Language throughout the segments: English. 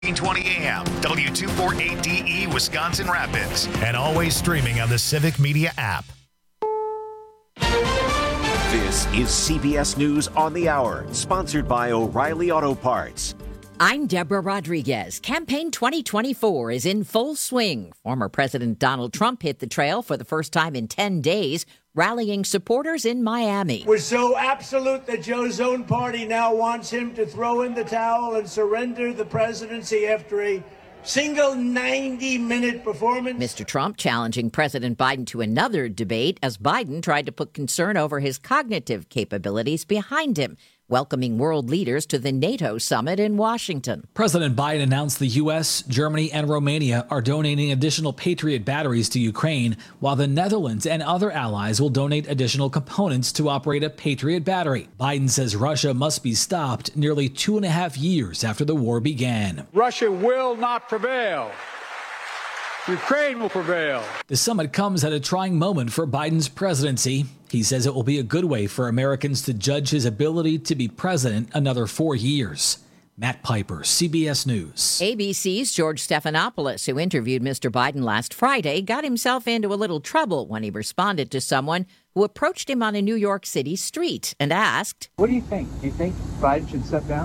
1320 AM, W248DE, Wisconsin Rapids, and always streaming on the Civic Media app. This is CBS News on the Hour, sponsored by O'Reilly Auto Parts. I'm Deborah Rodriguez. Campaign 2024 is in full swing. Former President Donald Trump hit the trail for the first time in 10 days, rallying supporters in Miami. We're so absolute that Joe's own party now wants him to throw in the towel and surrender the presidency after a single 90-minute performance. Mr. Trump challenging President Biden to another debate as Biden tried to put concern over his cognitive capabilities behind him, welcoming world leaders to the NATO summit in Washington. President Biden announced the U.S., Germany, and Romania are donating additional Patriot batteries to Ukraine, while the Netherlands and other allies will donate additional components to operate a Patriot battery. Biden says Russia must be stopped nearly 2.5 years after the war began. Russia will not prevail. Ukraine will prevail. The summit comes at a trying moment for Biden's presidency. He says it will be a good way for Americans to judge his ability to be president another 4 years. Matt Piper, CBS News. ABC's George Stephanopoulos, who interviewed Mr. Biden last Friday, got himself into a little trouble when he responded to someone who approached him on a New York City street and asked, "What do you think? Do you think Biden should step down?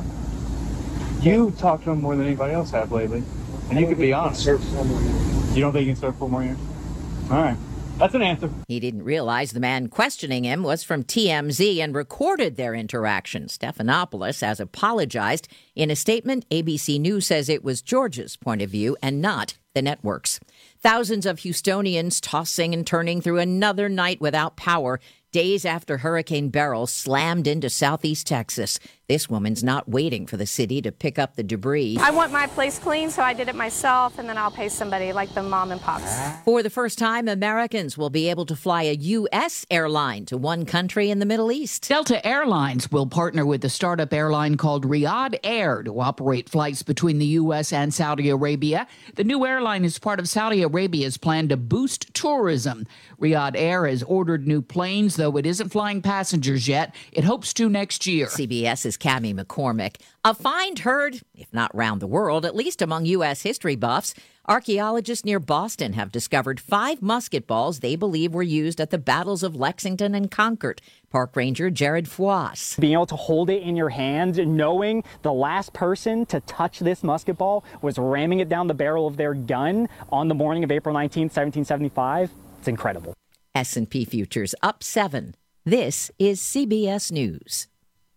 You talked to him more than anybody else have lately, and you could be honest. You don't think he can serve 4 more years? All right. That's an answer." He didn't realize the man questioning him was from TMZ and recorded their interaction. Stephanopoulos has apologized. In a statement, ABC News says it was George's point of view and not the network's. Thousands of Houstonians tossing and turning through another night without power, days after Hurricane Beryl slammed into southeast Texas. This woman's not waiting for the city to pick up the debris. I want my place clean, so I did it myself, and then I'll pay somebody like the mom and pops. For the first time, Americans will be able to fly a U.S. airline to one country in the Middle East. Delta Airlines will partner with a startup airline called Riyadh Air to operate flights between the U.S. and Saudi Arabia. The new airline is part of Saudi Arabia's plan to boost tourism. Riyadh Air has ordered new planes, though it isn't flying passengers yet. It hopes to next year. CBS's Cammie McCormick. A find heard, if not round the world, at least among U.S. history buffs. Archaeologists near Boston have discovered 5 musket balls they believe were used at the battles of Lexington and Concord. Park Ranger Jared Foisse. Being able to hold it in your hands and knowing the last person to touch this musket ball was ramming it down the barrel of their gun on the morning of April 19th, 1775, it's incredible. S&P futures up 7. This is CBS News.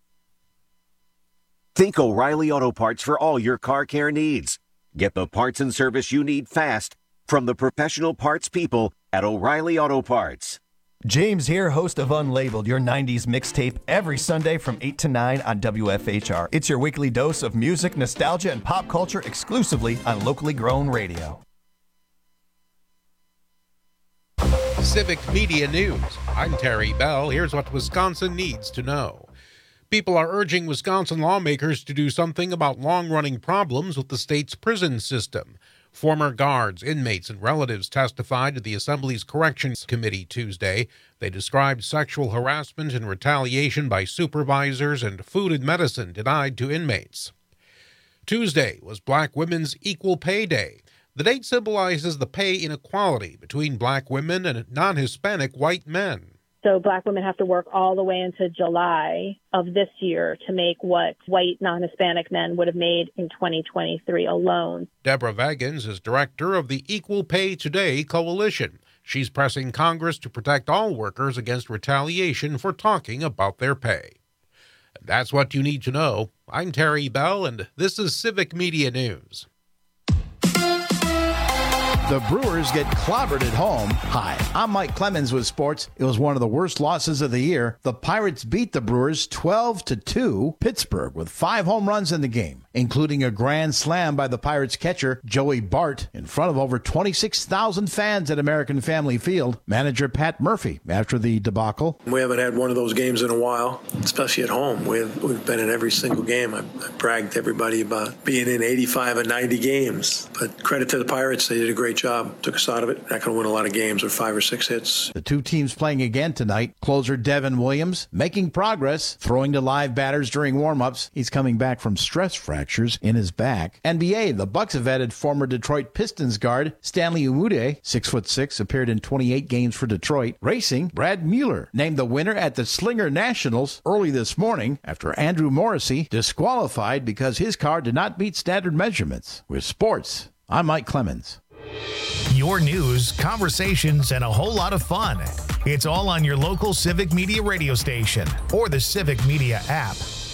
Think O'Reilly Auto Parts for all your car care needs. Get the parts and service you need fast from the professional parts people at O'Reilly Auto Parts. James here, host of Unlabeled, your 90s mixtape, every Sunday from 8 to 9 on WFHR. It's your weekly dose of music, nostalgia, and pop culture exclusively on locally grown radio. Civic Media News. I'm Terry Bell. Here's what Wisconsin needs to know. People are urging Wisconsin lawmakers to do something about long-running problems with the state's prison system. Former guards, inmates, and relatives testified to the Assembly's Corrections Committee Tuesday. They described sexual harassment and retaliation by supervisors and food and medicine denied to inmates. Tuesday was Black Women's Equal Pay Day. The date symbolizes the pay inequality between Black women and non-Hispanic white men. So Black women have to work all the way into July of this year to make what white non-Hispanic men would have made in 2023 alone. Deborah Vagans is director of the Equal Pay Today Coalition. She's pressing Congress to protect all workers against retaliation for talking about their pay. And that's what you need to know. I'm Terry Bell, and this is Civic Media News. The Brewers get clobbered at home. Hi, I'm Mike Clemens with sports. It was one of the worst losses of the year. The Pirates beat the Brewers 12-2. Pittsburgh with 5 home runs in the game, including a grand slam by the Pirates catcher Joey Bart in front of over 26,000 fans at American Family Field. Manager Pat Murphy after the debacle. We haven't had one of those games in a while, especially at home. We've been in every single game. I bragged to everybody about being in 85 and 90 games. But credit to the Pirates, they did a great job, took us out of it. Not going to win a lot of games with 5 or 6 hits. The two teams playing again tonight. Closer Devin Williams making progress, throwing to live batters during warm-ups. He's coming back from stress fractures in his back. NBA, the Bucks have added former Detroit Pistons guard Stanley Umude, 6'6", appeared in 28 games for Detroit. Racing, Brad Mueller named the winner at the Slinger Nationals early this morning after Andrew Morrissey disqualified because his car did not meet standard measurements. With sports, I'm Mike Clemens. Your news, conversations, and a whole lot of fun. It's all on your local Civic Media radio station or the Civic Media app.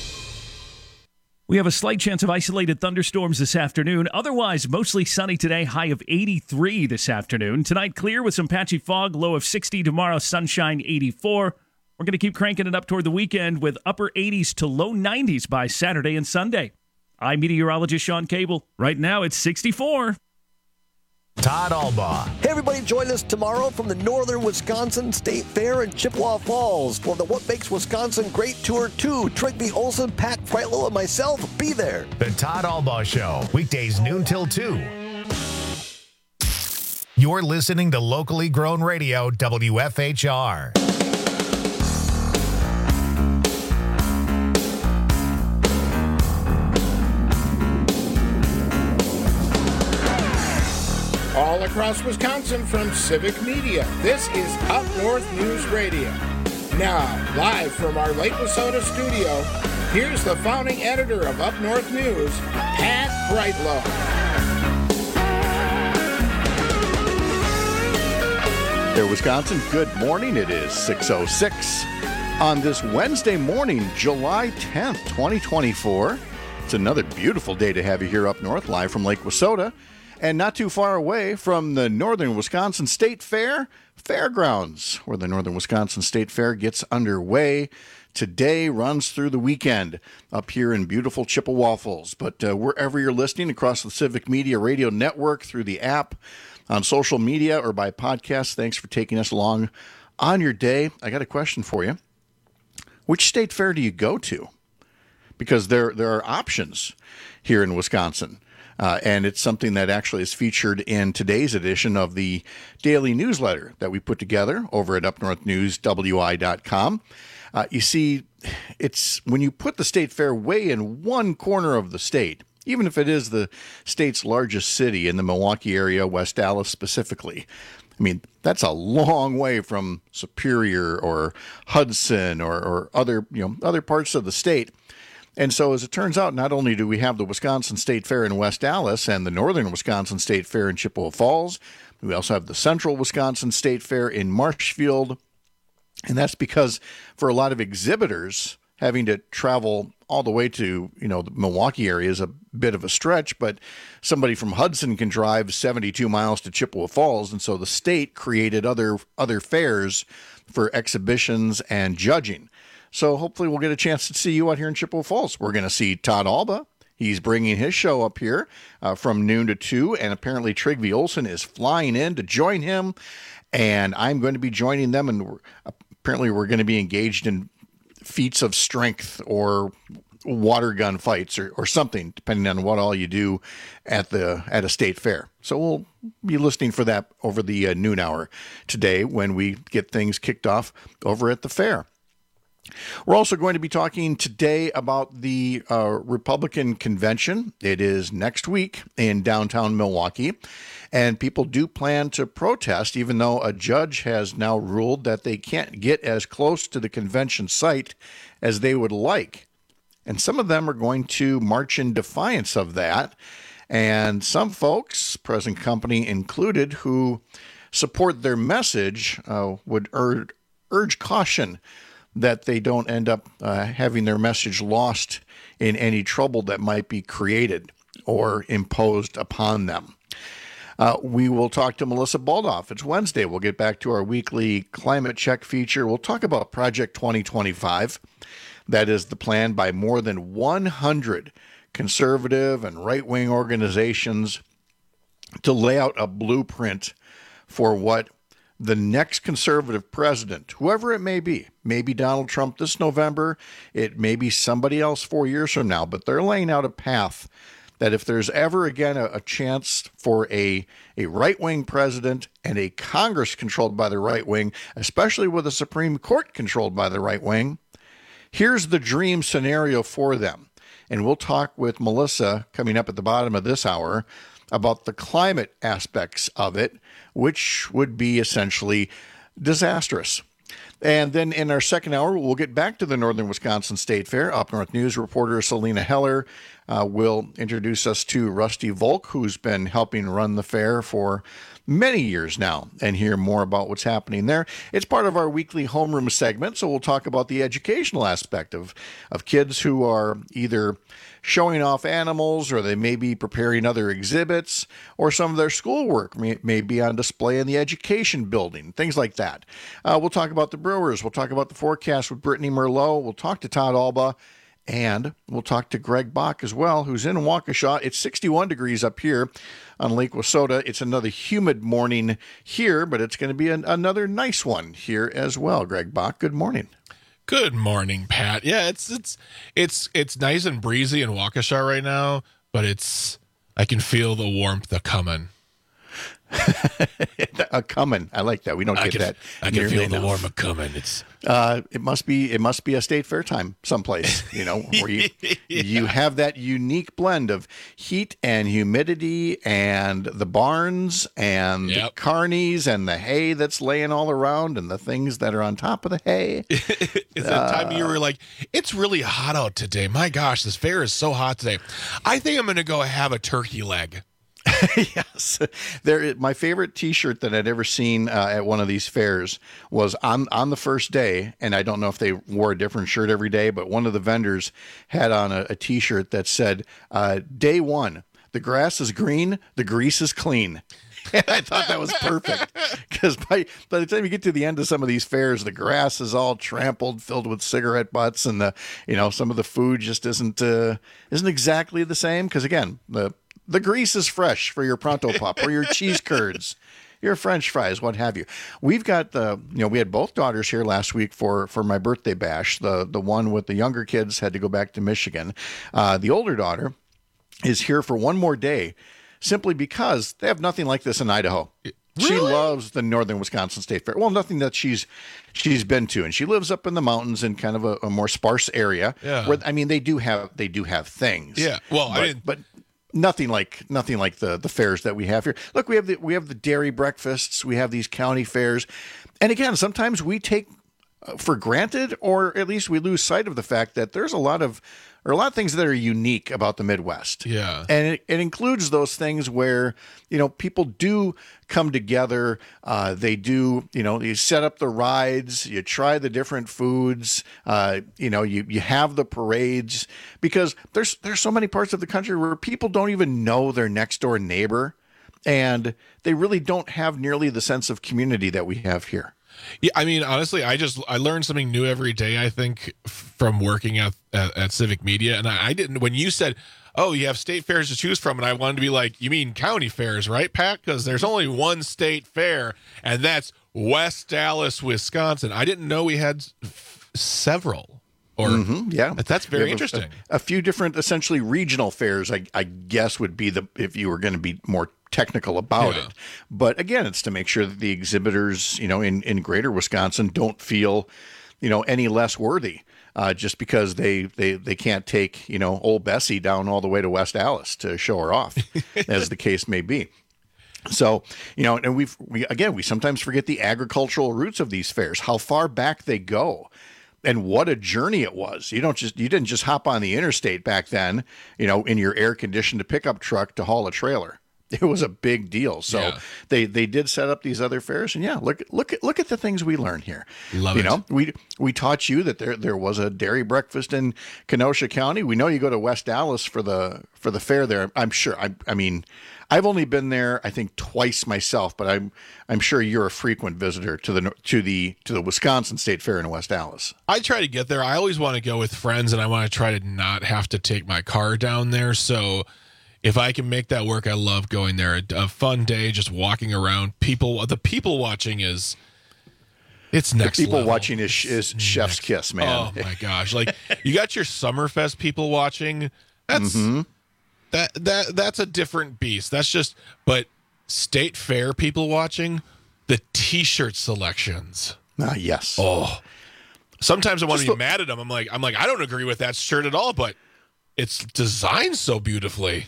We have a slight chance of isolated thunderstorms this afternoon. Otherwise, mostly sunny today, high of 83 this afternoon. Tonight, clear with some patchy fog, low of 60. Tomorrow, sunshine, 84. We're going to keep cranking it up toward the weekend with upper 80s to low 90s by Saturday and Sunday. I'm meteorologist Sean Cable. Right now, it's 64. Todd Albaugh. Hey, everybody, join us tomorrow from the Northern Wisconsin State Fair in Chippewa Falls for the What Makes Wisconsin Great Tour 2. Trigby Olson, Pat Freitlow, and myself be there. The Todd Albaugh Show, weekdays noon till 2. You're listening to locally grown radio, WFHR. All across Wisconsin from Civic Media, this is Up North News Radio. Now, live from our Lake Wissota studio, here's the founding editor of Up North News, Pat Freitlow. There, Wisconsin, good morning. It is 6:06 on this Wednesday morning, July 10th, 2024. It's another beautiful day to have you here up north, live from Lake Wissota. And not too far away from the Northern Wisconsin State Fair Fairgrounds, where the Northern Wisconsin State Fair gets underway today, runs through the weekend up here in beautiful Chippewa Falls. But wherever you're listening across the Civic Media Radio Network, through the app, on social media, or by podcast, thanks for taking us along on your day. I got a question for you. Which state fair do you go to? Because there are options here in Wisconsin. And it's something that actually is featured in today's edition of the daily newsletter that we put together over at upnorthnewswi.com. You see, it's when you put the state fair way in one corner of the state, even if it is the state's largest city in the Milwaukee area, West Allis specifically. I mean, that's a long way from Superior or Hudson or other parts of the state. And so, as it turns out, not only do we have the Wisconsin State Fair in West Allis and the Northern Wisconsin State Fair in Chippewa Falls, we also have the Central Wisconsin State Fair in Marshfield. And that's because for a lot of exhibitors, having to travel all the way to, the Milwaukee area is a bit of a stretch, but somebody from Hudson can drive 72 miles to Chippewa Falls. And so the state created other fairs for exhibitions and judging. So hopefully we'll get a chance to see you out here in Chippewa Falls. We're going to see Todd Albaugh. He's bringing his show up here from noon to 2, and apparently Trigby Olson is flying in to join him, and I'm going to be joining them, and apparently we're going to be engaged in feats of strength or water gun fights or something, depending on what all you do at a state fair. So we'll be listening for that over the noon hour today when we get things kicked off over at the fair. We're also going to be talking today about the Republican convention. It is next week in downtown Milwaukee, and people do plan to protest, even though a judge has now ruled that they can't get as close to the convention site as they would like. And some of them are going to march in defiance of that. And some folks, present company included, who support their message would urge caution that they don't end up having their message lost in any trouble that might be created or imposed upon them. We will talk to Melissa Baldoff. It's Wednesday. We'll get back to our weekly climate check feature. We'll talk about Project 2025. That is the plan by more than 100 conservative and right-wing organizations to lay out a blueprint for what the next conservative president, whoever it may be Donald Trump this November, it may be somebody else 4 years from now, but they're laying out a path that if there's ever again a chance for a right-wing president and a Congress controlled by the right wing, especially with a Supreme Court controlled by the right wing, here's the dream scenario for them. And we'll talk with Melissa coming up at the bottom of this hour about the climate aspects of it, which would be essentially disastrous. And then in our second hour, we'll get back to the Northern Wisconsin State Fair. Up North News reporter Selena Heller will introduce us to Rusty Volk, who's been helping run the fair for many years now, and hear more about what's happening there. It's part of our weekly homeroom segment, so we'll talk about the educational aspect of kids who are either showing off animals, or they may be preparing other exhibits, or some of their schoolwork may be on display in the education building, things like that. We'll talk about the Brewers. We'll talk about the forecast with Brittany Merlot. We'll talk to Todd Alba, and we'll talk to Greg Bach as well, who's in Waukesha. It's 61 degrees up here on Lake Wissota. It's another humid morning here, but it's going to be another nice one here as well. Greg Bach, good morning. Good morning, Pat. Yeah, it's nice and breezy in Waukesha right now, but I can feel the warmth coming. A coming. I like that. We don't get that. I can feel the warmth coming. It must be a state fair time someplace, where you have that unique blend of heat and humidity and the barns and the carnies and the hay that's laying all around and the things that are on top of the hay. It's that time of year where like, it's really hot out today. My gosh, this fair is so hot today. I think I'm going to go have a turkey leg. Yes. My favorite T-shirt that I'd ever seen at one of these fairs was on the first day, and I don't know if they wore a different shirt every day, but one of the vendors had on a T-shirt that said, day one, the grass is green, the grease is clean. And I thought that was perfect, because by the time you get to the end of some of these fairs, the grass is all trampled, filled with cigarette butts, and some of the food just isn't exactly the same. Because again, the grease is fresh for your Pronto Pup or your cheese curds, your French fries, what have you. We've got we had both daughters here last week for my birthday bash. The one with the younger kids had to go back to Michigan. The older daughter is here for one more day, simply because they have nothing like this in Idaho. Really? She loves the Northern Wisconsin State Fair. Well, nothing that she's been to, and she lives up in the mountains in kind of a more sparse area. Yeah. Where, I mean, they do have things. Yeah. Well, but nothing like the fairs that we have here. Look, we have the dairy breakfasts, we have these county fairs, and again, sometimes we take for granted, or at least we lose sight of the fact that there's a lot of things that are unique about the Midwest. Yeah. And it includes those things where, people do come together. They do, you set up the rides, you try the different foods, you have the parades, because there's so many parts of the country where people don't even know their next door neighbor, and they really don't have nearly the sense of community that we have here. Yeah, I mean, honestly, I learn something new every day, I think, from working at Civic Media. And I didn't, when you said, oh, you have state fairs to choose from, and I wanted to be like, you mean county fairs, right, Pat? Because there's only one state fair, and that's West Allis, Wisconsin. I didn't know we had several. Or yeah, that's very interesting. A few different, essentially regional fairs, I guess, would be if you were going to be more technical about it. But again, it's to make sure that the exhibitors, in greater Wisconsin don't feel, any less worthy just because they can't take, old Bessie down all the way to West Allis to show her off, as the case may be. So, and we sometimes forget the agricultural roots of these fairs, how far back they go. And what a journey it was. You didn't just hop on the interstate back then, in your air-conditioned pickup truck to haul a trailer. It was a big deal. So they did set up these other fairs, and look at the things we learn here. Love it. We taught you that there was a dairy breakfast in Kenosha County. We know you go to West Allis for the fair there. I'm sure. I mean, I've only been there, I think, twice myself, but I'm sure you're a frequent visitor to the Wisconsin State Fair in West Allis. I try to get there. I always want to go with friends, and I want to try to not have to take my car down there. So if I can make that work, I love going there. A fun day, just walking around. The people watching it's next level. People watching is chef's kiss, man. Oh my gosh! Like, you got your Summerfest people watching. That's a different beast. That's just, but State Fair people watching the T-shirt selections. Yes. Oh, sometimes I want to be mad at them. I'm like, I don't agree with that shirt at all, but it's designed so beautifully.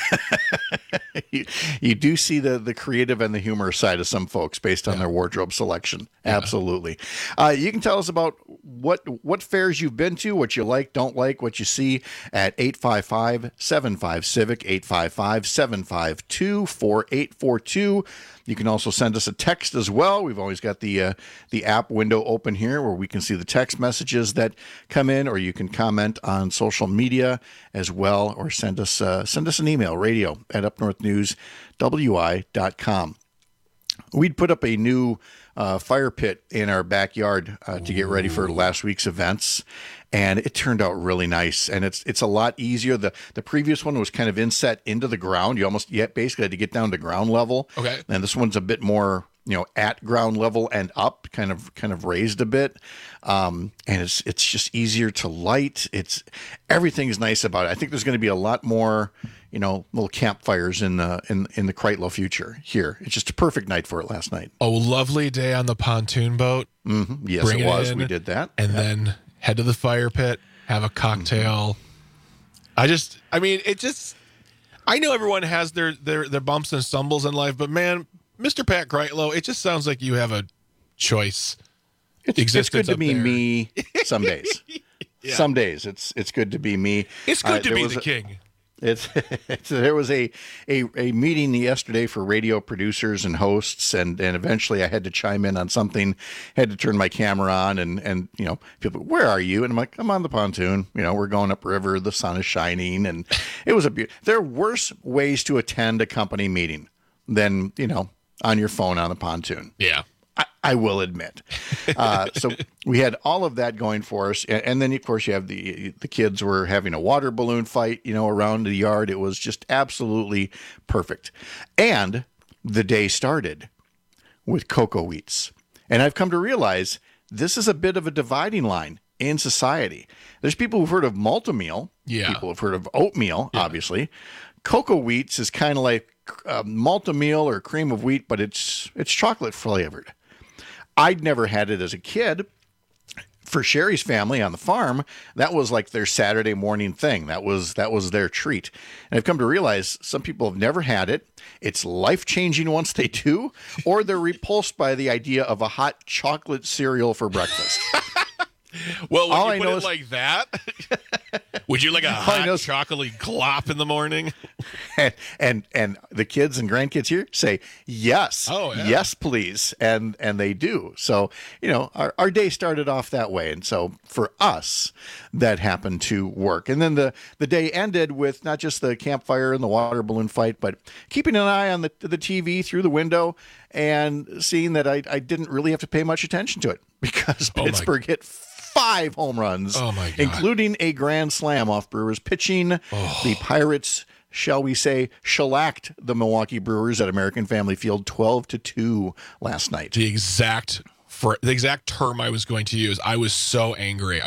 You do see the creative and the humor side of some folks based on their wardrobe selection. Yeah. Absolutely. You can tell us about what fairs you've been to, what you like, don't like, what you see at 855-75-CIVIC, 855-752-4842. You can also send us a text as well. We've always got the app window open here where we can see the text messages that come in, or you can comment on social media as well, or send us an email, radio@upnorthnewswi.com. We'd put up a new fire pit in our backyard to get ready for last week's events, and it turned out really nice. And it's a lot easier. The previous one was kind of inset into the ground. You basically had to get down to ground level. Okay. And this one's a bit more, at ground level and up, kind of raised a bit. And it's just easier to light. Everything is nice about it. I think there's going to be a lot more, little campfires in the Kreitlow future here. It's just a perfect night for it last night. Oh, lovely day on the pontoon boat. Mm-hmm. Yes, it was. We did that. And then head to the fire pit, have a cocktail. Mm-hmm. I know everyone has their bumps and stumbles in life, but man, Mr. Pat Kreitlow, it just sounds like you have a choice. It's good to be me some days. Yeah. Some days it's good to be me. It's good to be the king. There was a meeting yesterday for radio producers and hosts, and eventually I had to chime in on something, had to turn my camera on, and people, where are you? And I'm like, I'm on the pontoon. We're going upriver, the sun is shining, and it was there are worse ways to attend a company meeting than, on your phone on the pontoon. Yeah. I will admit. So we had all of that going for us. And then, of course, you have the kids were having a water balloon fight, around the yard. It was just absolutely perfect. And the day started with cocoa wheats. And I've come to realize this is a bit of a dividing line in society. There's people who've heard of Malt-O-Meal. Yeah. People have heard of oatmeal, obviously. Cocoa wheats is kind of like Malt-O-Meal or cream of wheat, but it's chocolate flavored. I'd never had it as a kid. For Sherry's family on the farm, that was like their Saturday morning thing. That was their treat. And I've come to realize some people have never had it. It's life-changing once they do, or they're repulsed by the idea of a hot chocolate cereal for breakfast. Well, when you put it like that, would you like a hot chocolatey glop in the morning? And the kids and grandkids here say yes, yes, please, and they do. So our day started off that way, and so for us, that happened to work. And then the day ended with not just the campfire and the water balloon fight, but keeping an eye on the TV through the window and seeing that I didn't really have to pay much attention to it because Pittsburgh hit 5 home runs, including a grand slam off Brewers pitching. The Pirates, shall we say, shellacked the Milwaukee Brewers at American Family Field 12-2 last night. The exact term I was going to use. I was so angry. I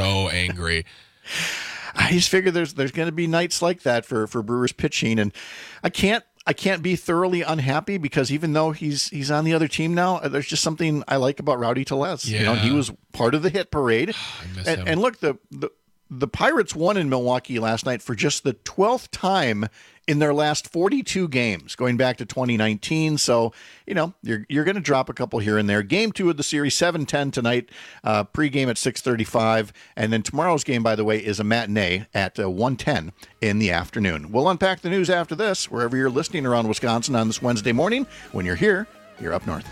just figured there's going to be nights like that for Brewers pitching, and I can't be thoroughly unhappy because even though he's on the other team now, there's just something I like about Rowdy Tellez. Yeah. He was part of the hit parade. And look, the Pirates won in Milwaukee last night for just the 12th time in their last 42 games, going back to 2019. So, you're going to drop a couple here and there. Game 2 of the series, 7:10 tonight, pregame at 6:35. And then tomorrow's game, by the way, is a matinee at 1:10 in the afternoon. We'll unpack the news after this, wherever you're listening around Wisconsin on this Wednesday morning. When you're here, you're up north.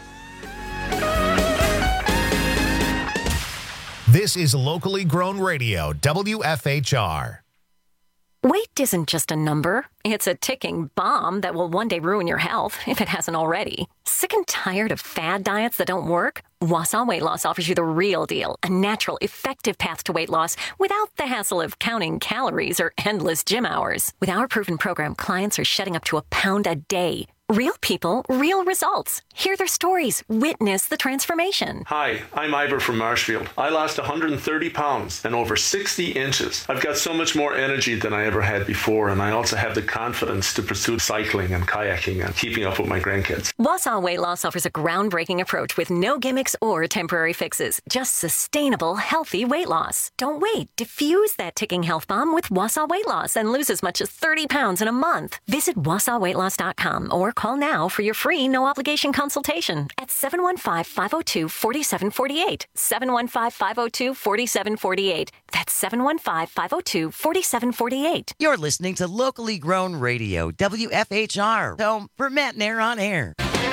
This is locally grown radio, WFHR. Weight isn't just a number. It's a ticking bomb that will one day ruin your health, if it hasn't already. Sick and tired of fad diets that don't work? Wausau Weight Loss offers you the real deal, a natural, effective path to weight loss without the hassle of counting calories or endless gym hours. With our proven program, clients are shedding up to 1 pound a day. Real people, real results. Hear their stories. Witness the transformation. Hi, I'm Ivor from Marshfield. I lost 130 pounds and over 60 inches. I've got so much more energy than I ever had before, and I also have the confidence to pursue cycling and kayaking and keeping up with my grandkids. Wausau Weight Loss offers a groundbreaking approach with no gimmicks or temporary fixes. Just sustainable, healthy weight loss. Don't wait. Diffuse that ticking health bomb with Wausau Weight Loss and lose as much as 30 pounds in a month. Visit WausauWeightLoss.com or call now for your free no-obligation consultation at 715-502-4748. 715-502-4748. That's 715-502-4748. You're listening to locally grown radio, WFHR, home for Matt Nair on air.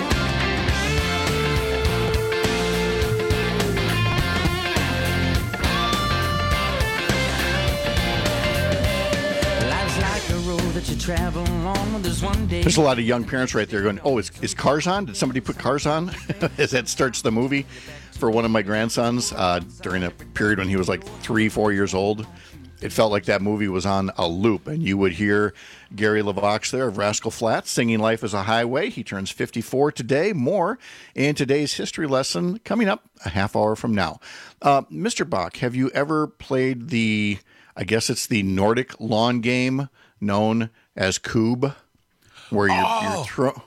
There's a lot of young parents right there going, oh, is Cars on? Did somebody put Cars on? As that starts the movie for one of my grandsons during a period when he was like 3-4 years old. It felt like that movie was on a loop, and you would hear Gary LaVox there of Rascal Flatts singing Life is a Highway. He turns 54 today. More in today's history lesson coming up a half hour from now. Mr. Bach, have you ever played I guess it's the Nordic lawn game known as Kube, where you're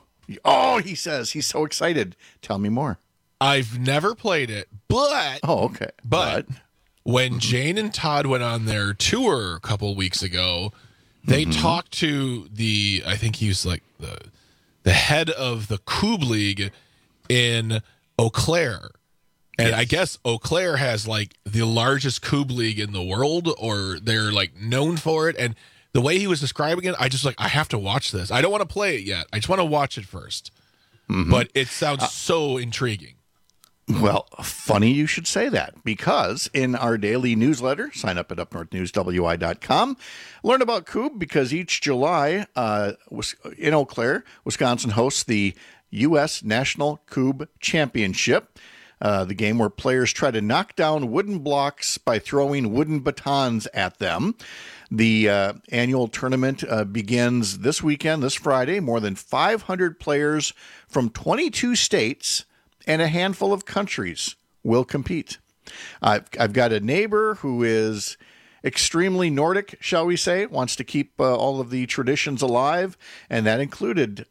he says he's so excited. Tell me more. I've never played it, but okay. But when Jane and Todd went on their tour a couple weeks ago, they talked to I think he was like the head of the Kube League in Eau Claire. And I guess Eau Claire has like the largest Kube League in the world, or they're like known for it. And the way he was describing it, I have to watch this. I don't want to play it yet. I just want to watch it first. But it sounds so intriguing. Well, funny you should say that, because in our daily newsletter, sign up at upnorthnewswi.com, learn about Kube, because each July in Eau Claire, Wisconsin hosts the U.S. National Kube Championship. The game where players try to knock down wooden blocks by throwing wooden batons at them. The annual tournament begins this weekend, this Friday. More than 500 players from 22 states and a handful of countries will compete. I've got a neighbor who is extremely Nordic, shall we say, wants to keep all of the traditions alive, and that included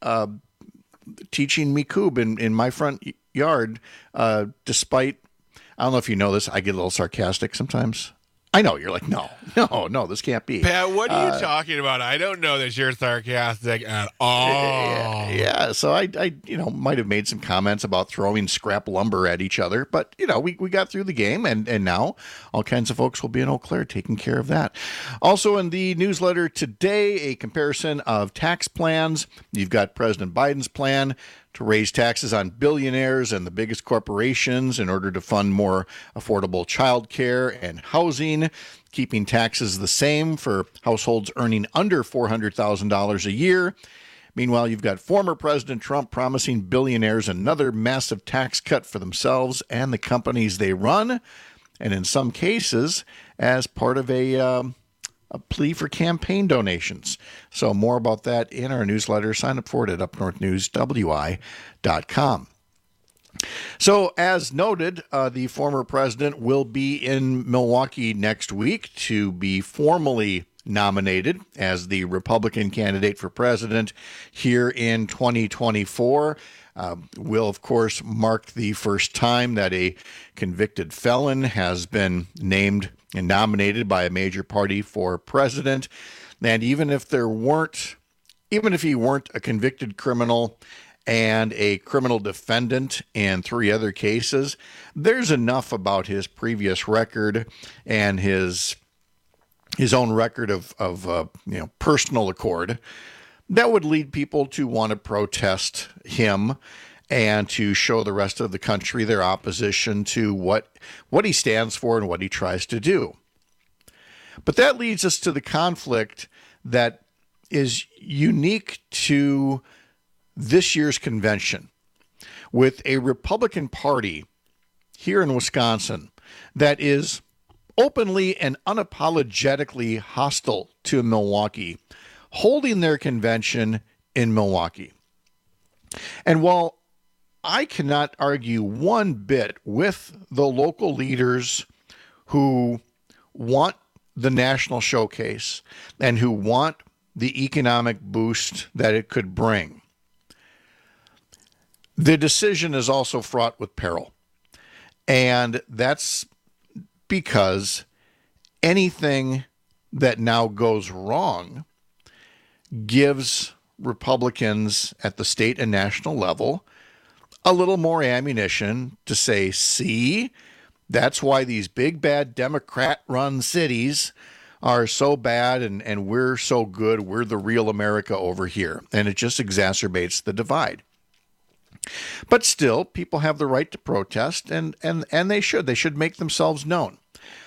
teaching me Kube in my front yard, despite, I don't know if you know this, I get a little sarcastic sometimes. I know, you're like, no, this can't be. Pat, what are you talking about? I don't know that you're sarcastic at all. Yeah, so I might have made some comments about throwing scrap lumber at each other, but, we got through the game, and now all kinds of folks will be in Eau Claire taking care of that. Also in the newsletter today, a comparison of tax plans. You've got President Biden's plan to raise taxes on billionaires and the biggest corporations in order to fund more affordable child care and housing, keeping taxes the same for households earning under $400,000 a year. Meanwhile, you've got former President Trump promising billionaires another massive tax cut for themselves and the companies they run, and in some cases, as part of a plea for campaign donations. So more about that in our newsletter. Sign up for it at upnorthnewswi.com. So as noted, the former president will be in Milwaukee next week to be formally nominated as the Republican candidate for president here in 2024. Will, of course, mark the first time that a convicted felon has been named and nominated by a major party for president. And even if he weren't a convicted criminal and a criminal defendant in 3 other cases, there's enough about his previous record and his own record of personal accord that would lead people to want to protest him and to show the rest of the country their opposition to what he stands for and what he tries to do. But that leads us to the conflict that is unique to this year's convention, with a Republican Party here in Wisconsin that is openly and unapologetically hostile to Milwaukee, holding their convention in Milwaukee. And while I cannot argue one bit with the local leaders who want the national showcase and who want the economic boost that it could bring, the decision is also fraught with peril. And that's because anything that now goes wrong gives Republicans at the state and national level a little more ammunition to say, see, that's why these big, bad Democrat-run cities are so bad and we're so good. We're the real America over here. And it just exacerbates the divide. But still, people have the right to protest, and they should. They should make themselves known.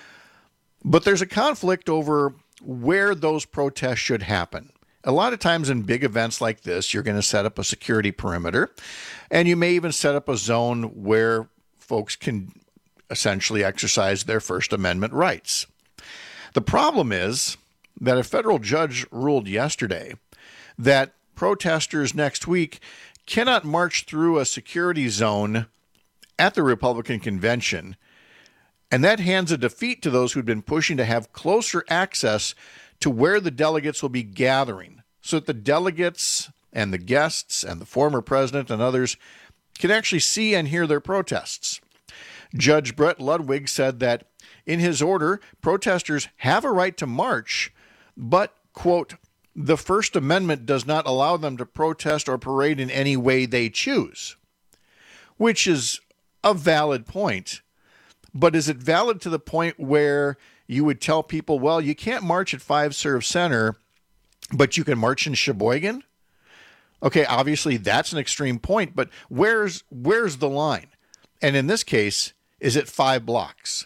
But there's a conflict over where those protests should happen. A lot of times in big events like this, you're going to set up a security perimeter, and you may even set up a zone where folks can essentially exercise their First Amendment rights. The problem is that a federal judge ruled yesterday that protesters next week cannot march through a security zone at the Republican convention, and that hands a defeat to those who'd been pushing to have closer access to where the delegates will be gathering, so that the delegates and the guests and the former president and others can actually see and hear their protests. Judge Brett Ludwig said that in his order, protesters have a right to march, but, quote, the First Amendment does not allow them to protest or parade in any way they choose, which is a valid point. But is it valid to the point where you would tell people, well, you can't march at Five Serve Center, but you can march in Sheboygan? Okay, obviously that's an extreme point, but where's the line? And in this case, is it 5 blocks?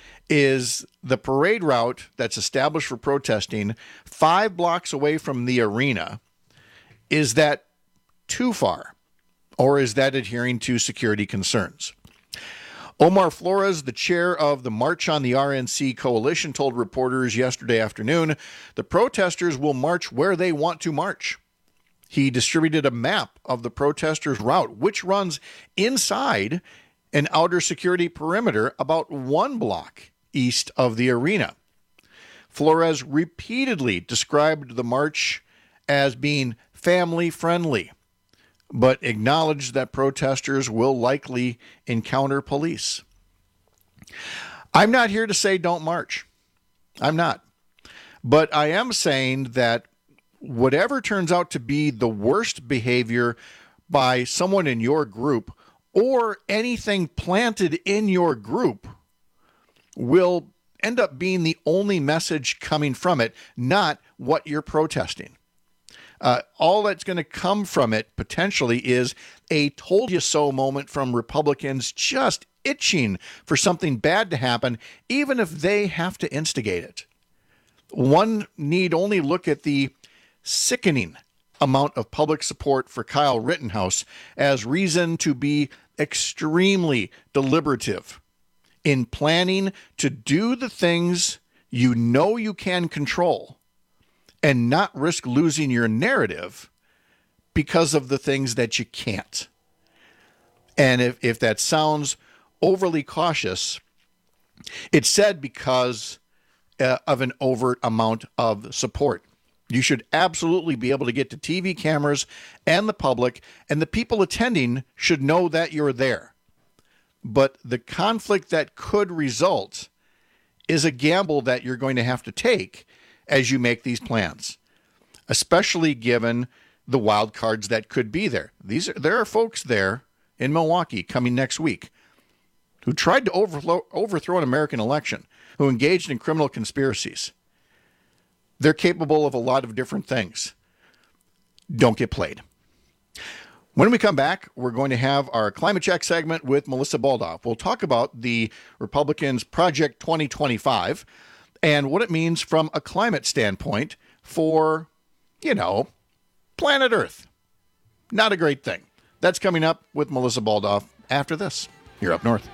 Is the parade route that's established for protesting 5 blocks away from the arena? Is that too far? Or is that adhering to security concerns? Omar Flores, the chair of the March on the RNC Coalition, told reporters yesterday afternoon the protesters will march where they want to march. He distributed a map of the protesters' route, which runs inside an outer security perimeter about 1 block east of the arena. Flores repeatedly described the march as being family-friendly, but acknowledged that protesters will likely encounter police. I'm not here to say don't march. I'm not. But I am saying that whatever turns out to be the worst behavior by someone in your group or anything planted in your group will end up being the only message coming from it, not what you're protesting. All that's going to come from it potentially is a told you so moment from Republicans just itching for something bad to happen, even if they have to instigate it. One need only look at the sickening amount of public support for Kyle Rittenhouse as reason to be extremely deliberative in planning to do the things you know you can control and not risk losing your narrative because of the things that you can't. And if that sounds overly cautious, it's said because of an overt amount of support. You should absolutely be able to get to TV cameras and the public, and the people attending should know that you're there. But the conflict that could result is a gamble that you're going to have to take as you make these plans, especially given the wild cards that could be there. There are folks there in Milwaukee coming next week who tried to overthrow an American election, who engaged in criminal conspiracies. They're capable of a lot of different things. Don't get played. When we come back, we're going to have our Climate Check segment with Melissa Baldoff. We'll talk about the Republicans' Project 2025 and what it means from a climate standpoint for, planet Earth. Not a great thing. That's coming up with Melissa Baldoff after this. You're Up North.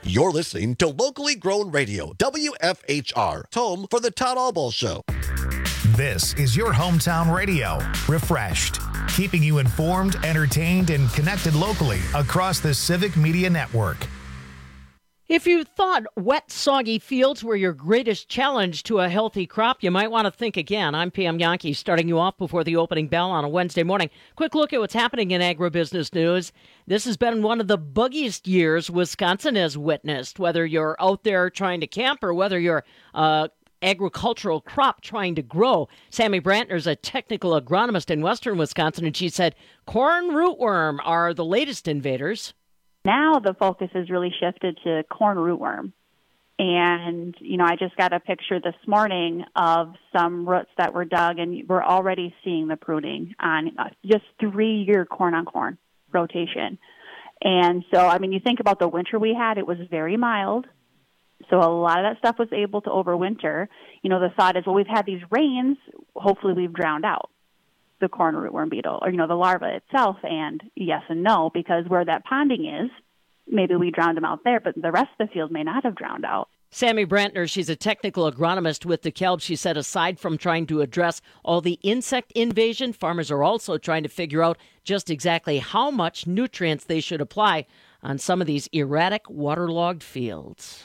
You're listening to Locally Grown Radio, WFHR, home for the Todd Albaugh Show. This is your hometown radio, refreshed, keeping you informed, entertained, and connected locally across the Civic Media Network. If you thought wet, soggy fields were your greatest challenge to a healthy crop, you might want to think again. I'm Pam Yankee, starting you off before the opening bell on a Wednesday morning. Quick look at what's happening in agribusiness news. This has been one of the buggiest years Wisconsin has witnessed, whether you're out there trying to camp or whether you're agricultural crop trying to grow. Sammy Brantner's a technical agronomist in western Wisconsin, and she said corn rootworm are the latest invaders. Now the focus has really shifted to corn rootworm. And, I just got a picture this morning of some roots that were dug, and we're already seeing the pruning on just 3-year corn-on-corn rotation. And so, you think about the winter we had, it was very mild. So a lot of that stuff was able to overwinter. The thought is, well, we've had these rains, hopefully we've drowned out the corn rootworm beetle, or, the larva itself. And yes and no, because where that ponding is, maybe we drowned them out there, but the rest of the field may not have drowned out. Sammy Brantner, she's a technical agronomist with DeKalb. She said aside from trying to address all the insect invasion, farmers are also trying to figure out just exactly how much nutrients they should apply on some of these erratic, waterlogged fields.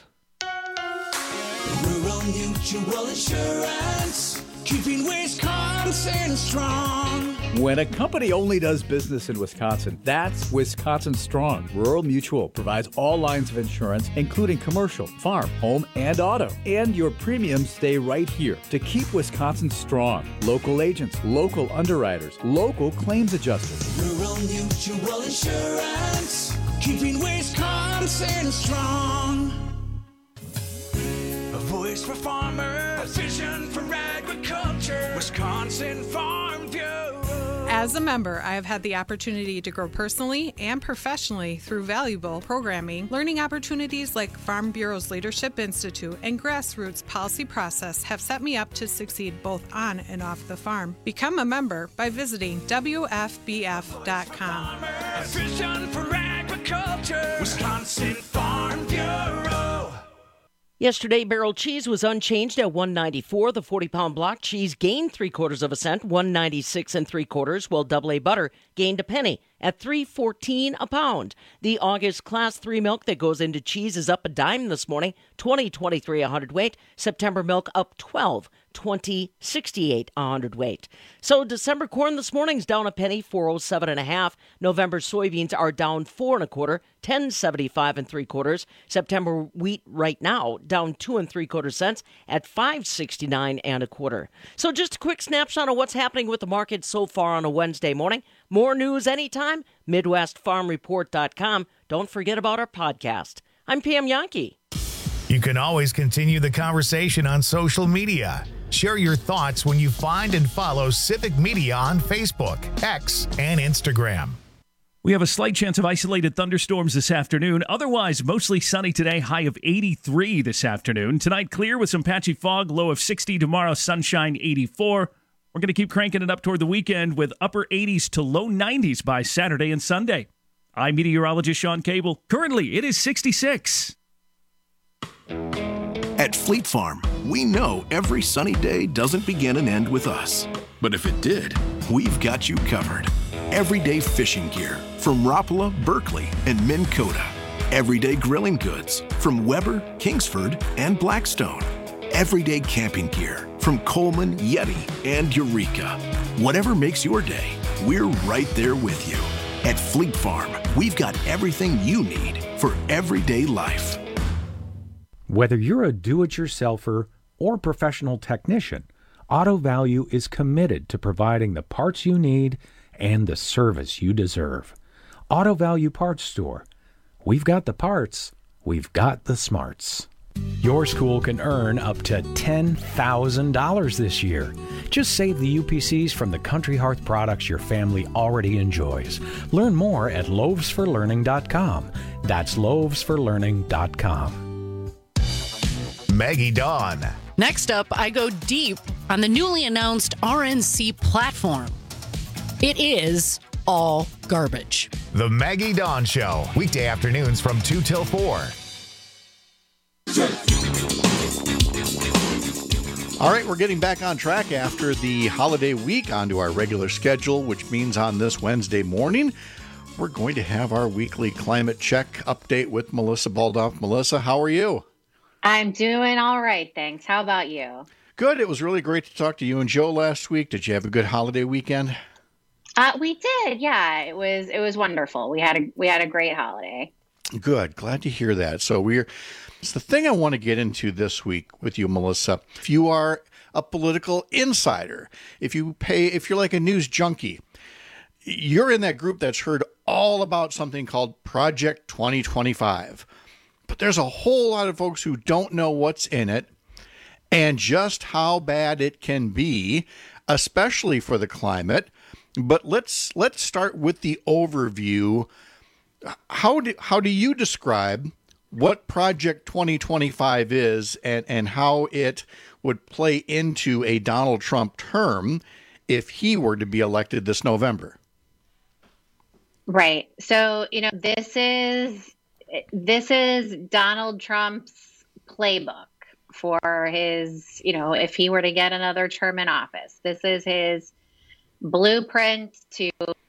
Rural Mutual Insurance, keeping Wisconsin strong. When a company only does business in Wisconsin, that's Wisconsin Strong. Rural Mutual provides all lines of insurance, including commercial, farm, home, and auto. And your premiums stay right here to keep Wisconsin strong. Local agents, local underwriters, local claims adjusters. Rural Mutual Insurance, keeping Wisconsin strong. A voice for farmers, a vision for agriculture, Wisconsin Farm Bureau. As a member, I have had the opportunity to grow personally and professionally through valuable programming. Learning opportunities like Farm Bureau's Leadership Institute and Grassroots Policy Process have set me up to succeed both on and off the farm. Become a member by visiting WFBF.com. A vision for agriculture, Wisconsin Farm Bureau. Yesterday, barrel cheese was unchanged at $1.94. The 40-pound block cheese gained 0.75 cents, $1.96 3/4, while AA butter gained a penny at $3.14 a pound. The August Class 3 milk that goes into cheese is up a dime this morning, $20.23 a hundredweight. September milk up 12, $20.68 a hundredweight. So December corn this morning's down a penny, 407.5. November soybeans are down 4 1/4, $10.75 3/4. September wheat right now down 2 3/4 cents at $5.69 1/4. So just a quick snapshot of what's happening with the market so far on a Wednesday morning. More news anytime, MidwestFarmReport.com. Don't forget about our podcast. I'm Pam Yankee. You can always continue the conversation on social media. Share your thoughts when you find and follow Civic Media on Facebook, X, and Instagram. We have a slight chance of isolated thunderstorms this afternoon. Otherwise, mostly sunny today, high of 83 this afternoon. Tonight, clear with some patchy fog, low of 60. Tomorrow, sunshine, 84. We're going to keep cranking it up toward the weekend with upper 80s to low 90s by Saturday and Sunday. I'm meteorologist Sean Cable. Currently, it is 66. At Fleet Farm, we know every sunny day doesn't begin and end with us. But if it did, we've got you covered. Everyday fishing gear from Rapala, Berkeley, and Minn Kota. Everyday grilling goods from Weber, Kingsford, and Blackstone. Everyday camping gear from Coleman, Yeti, and Eureka. Whatever makes your day, we're right there with you. At Fleet Farm, we've got everything you need for everyday life. Whether you're a do-it-yourselfer or professional technician, Auto Value is committed to providing the parts you need and the service you deserve. Auto Value Parts Store. We've got the parts. We've got the smarts. Your school can earn up to $10,000 this year. Just save the UPCs from the Country Hearth products your family already enjoys. Learn more at loavesforlearning.com. That's loavesforlearning.com. Maggie Dawn. Next up, I go deep on the newly announced RNC platform. It is all garbage. The Maggie Dawn Show, weekday afternoons from 2 till 4. All right, we're getting back on track after the holiday week onto our regular schedule, which means on this Wednesday morning, we're going to have our weekly climate check update with Melissa Baldoff. Melissa, how are you? I'm doing all right, thanks. How about you? Good. It was really great to talk to you and Joe last week. Did you have a good holiday weekend? We did, yeah. It was wonderful. We had a great holiday. Good. Glad to hear that. So it's the thing I want to get into this week with you, Melissa. If you are a political insider, if you're like a news junkie, you're in that group that's heard all about something called Project 2025. But there's a whole lot of folks who don't know what's in it and just how bad it can be, especially for the climate. But let's start with the overview. How do you describe what Project 2025 is and how it would play into a Donald Trump term if he were to be elected this November? Right. So, this is Donald Trump's playbook for his, if he were to get another term in office. This is his blueprint to,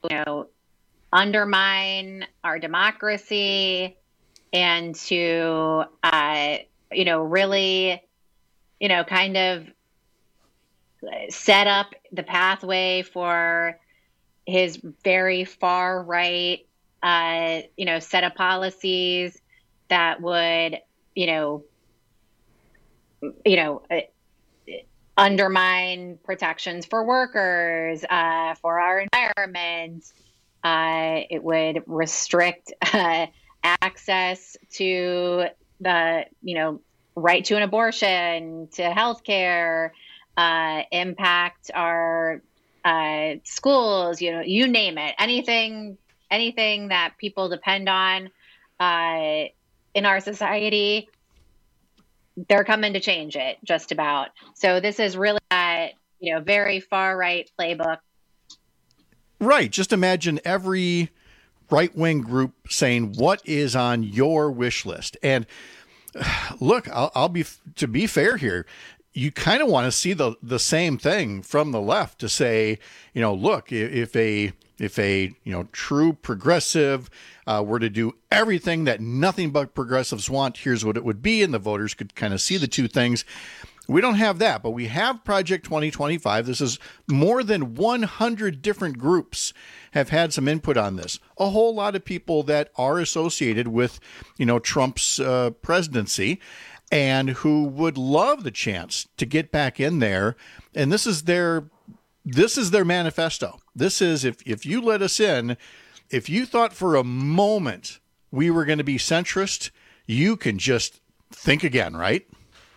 undermine our democracy and to, really, kind of set up the pathway for his very far right, set of policies that would, undermine protections for workers, for our environment. It would restrict access to the, right to an abortion, to healthcare, impact our schools, you name it, anything that people depend on in our society, they're coming to change it just about. So this is really a, very far right playbook. Right. Just imagine every right-wing group saying, what is on your wish list? And look, to be fair here, you kind of want to see the same thing from the left to say, look, if a true progressive were to do everything that nothing but progressives want, here's what it would be. And the voters could kind of see the two things. We don't have that, but we have Project 2025. This is more than 100 different groups have had some input on this. A whole lot of people that are associated with, Trump's presidency and who would love the chance to get back in there. And this is their manifesto. This is, if you let us in, if you thought for a moment we were going to be centrist, you can just think again, right?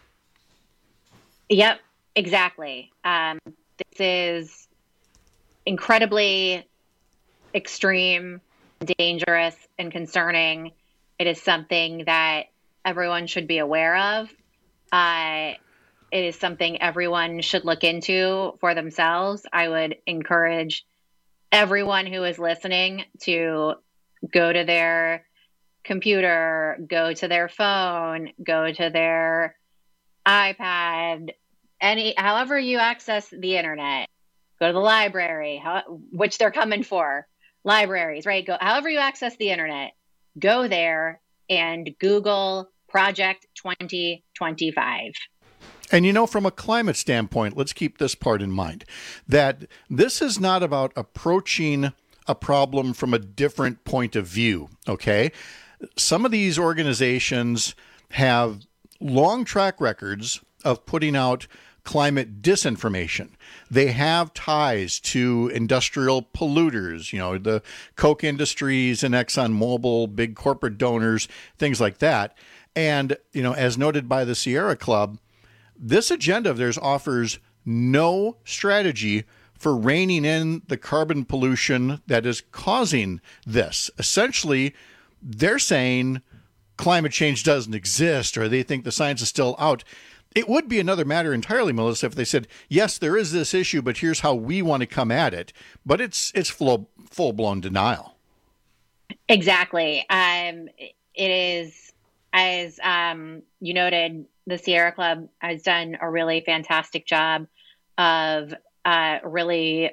Yep, exactly. This is incredibly extreme, dangerous, and concerning. It is something that everyone should be aware of. It is something everyone should look into for themselves. I would encourage everyone who is listening to go to their computer, go to their phone, go to their iPad, however you access the internet, go to the library, which they're coming for, libraries, right? However you access the internet, go there and Google Project 2025. And from a climate standpoint, let's keep this part in mind, that this is not about approaching a problem from a different point of view, okay? Some of these organizations have long track records of putting out climate disinformation. They have ties to industrial polluters, the Koch Industries and ExxonMobil, big corporate donors, things like that. And, as noted by the Sierra Club, this agenda of theirs offers no strategy for reining in the carbon pollution that is causing this. Essentially, they're saying climate change doesn't exist, or they think the science is still out. It would be another matter entirely, Melissa, if they said, yes, there is this issue, but here's how we want to come at it. But it's full-blown denial. Exactly. It is as you noted, the Sierra Club has done a really fantastic job of really,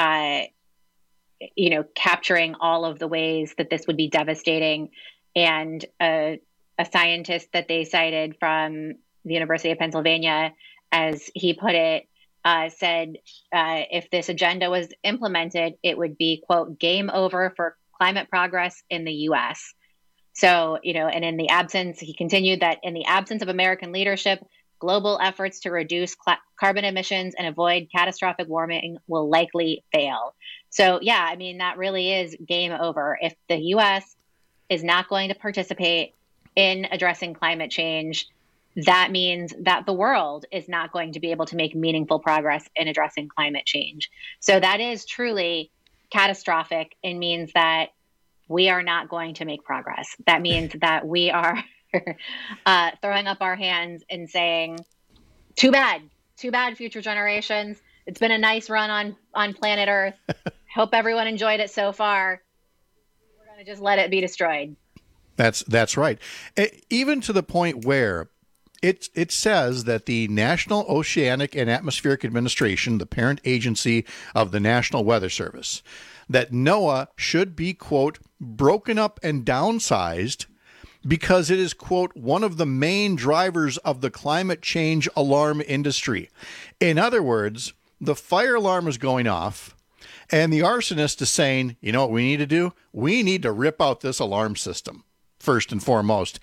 capturing all of the ways that this would be devastating. And a scientist that they cited from the University of Pennsylvania, as he put it, said if this agenda was implemented, it would be, quote, game over for climate progress in the U.S. So, and in the absence, he continued that in the absence of American leadership, global efforts to reduce carbon emissions and avoid catastrophic warming will likely fail. So, yeah, I mean, that really is game over. If the U.S. is not going to participate in addressing climate change, that means that the world is not going to be able to make meaningful progress in addressing climate change. So that is truly catastrophic and means that we are not going to make progress. That means that we are throwing up our hands and saying, too bad, future generations. It's been a nice run on planet Earth. Hope everyone enjoyed it so far. We're going to just let it be destroyed. That's right. Even to the point where it says that the National Oceanic and Atmospheric Administration, the parent agency of the National Weather Service, that NOAA should be, quote, broken up and downsized because it is, quote, one of the main drivers of the climate change alarm industry. In other words, the fire alarm is going off and the arsonist is saying, you know what we need to do? We need to rip out this alarm system, first and foremost.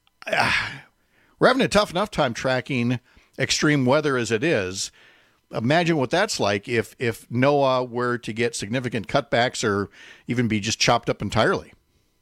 We're having a tough enough time tracking extreme weather as it is. Imagine what that's like if NOAA were to get significant cutbacks or even be just chopped up entirely.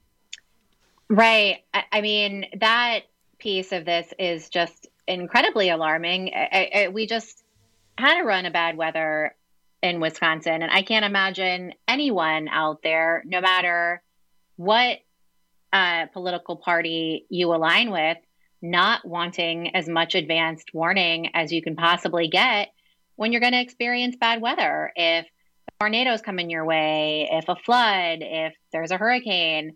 Right. I mean, that piece of this is just incredibly alarming. We just had a run of bad weather in Wisconsin, and I can't imagine anyone out there, no matter what political party you align with, not wanting as much advanced warning as you can possibly get when you're going to experience bad weather. If tornadoes come in your way, if a flood, if there's a hurricane,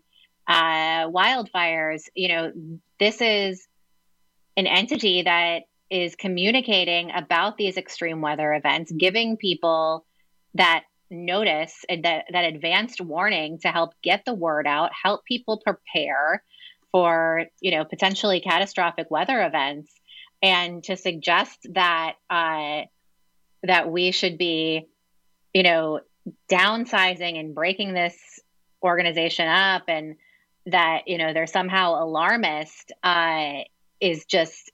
wildfires, this is an entity that is communicating about these extreme weather events, giving people that notice and that advanced warning to help get the word out, help people prepare for, potentially catastrophic weather events, and to suggest that that we should be, downsizing and breaking this organization up, and that, they're somehow alarmist, is just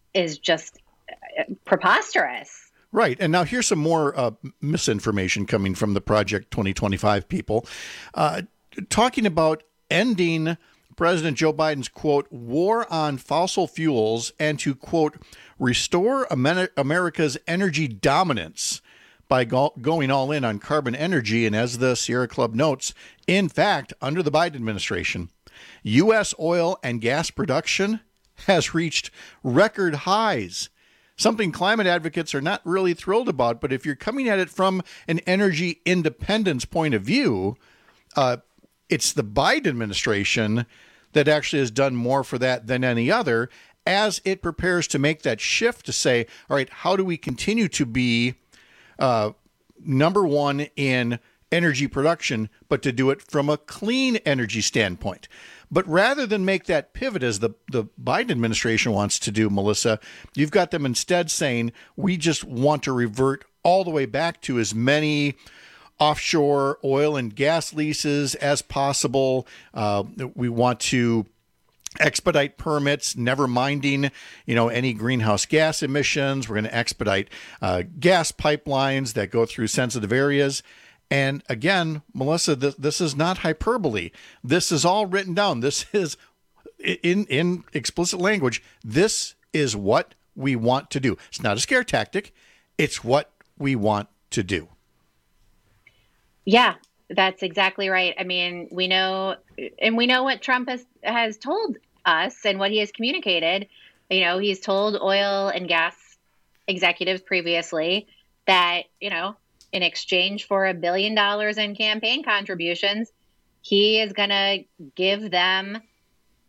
preposterous. Right. And now here's some more misinformation coming from the Project 2025 people, talking about ending President Joe Biden's, quote, war on fossil fuels and to, quote, restore America's energy dominance by going all in on carbon energy. And as the Sierra Club notes, in fact, under the Biden administration, U.S. oil and gas production has reached record highs, something climate advocates are not really thrilled about. But if you're coming at it from an energy independence point of view, it's the Biden administration that actually has done more for that than any other, as it prepares to make that shift to say, all right, how do we continue to be number one in energy production, but to do it from a clean energy standpoint? But rather than make that pivot as the Biden administration wants to do, Melissa, you've got them instead saying, we just want to revert all the way back to as many offshore oil and gas leases as possible. We want to expedite permits, never minding, any greenhouse gas emissions. We're going to expedite gas pipelines that go through sensitive areas. And again, Melissa, this is not hyperbole. This is all written down. This is in explicit language. This is what we want to do. It's not a scare tactic. It's what we want to do. Yeah, that's exactly right. I mean, we know what Trump has told us and what he has communicated. He's told oil and gas executives previously that, in exchange for $1 billion in campaign contributions, he is going to give them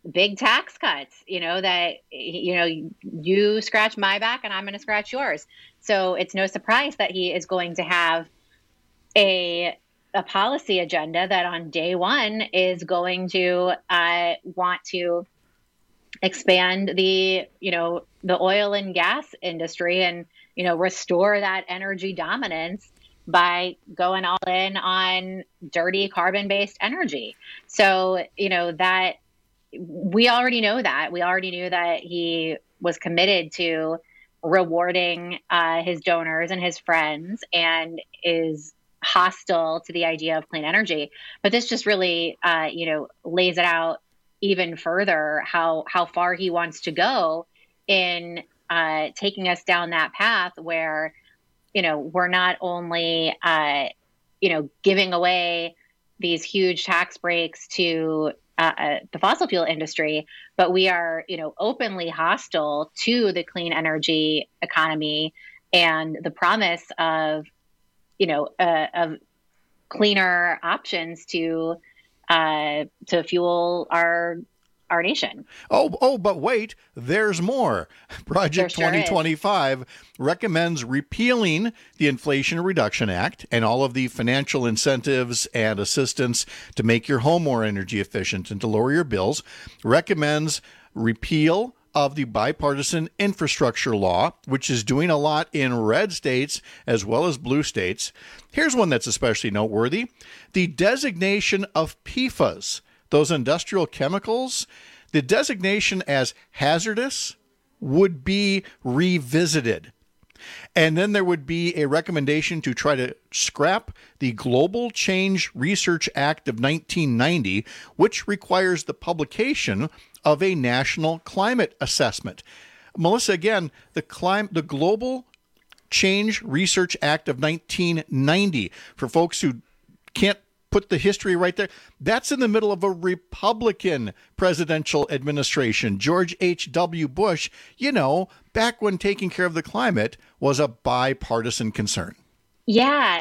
big tax cuts, that, you scratch my back and I'm going to scratch yours. So it's no surprise that he is going to have a policy agenda that on day one is going to want to expand the oil and gas industry and, restore that energy dominance by going all in on dirty carbon-based energy. So, that we already know that. We already knew that he was committed to rewarding his donors and his friends and is hostile to the idea of clean energy. But this just really, lays it out even further how far he wants to go in taking us down that path where, we're not only, giving away these huge tax breaks to the fossil fuel industry, but we are, openly hostile to the clean energy economy and the promise of, of cleaner options to fuel our nation. Oh, but wait, there's more. Project 2025 recommends repealing the Inflation Reduction Act and all of the financial incentives and assistance to make your home more energy efficient and to lower your bills. Recommends repeal of the bipartisan infrastructure law, which is doing a lot in red states as well as blue states. Here's one that's especially noteworthy. The designation of PFAS, those industrial chemicals, the designation as hazardous would be revisited. And then there would be a recommendation to try to scrap the Global Change Research Act of 1990, which requires the publication of a national climate assessment. Melissa, again, the Global Change Research Act of 1990, for folks who can't put the history right there, that's in the middle of a Republican presidential administration. George H.W. Bush, back when taking care of the climate was a bipartisan concern. Yeah,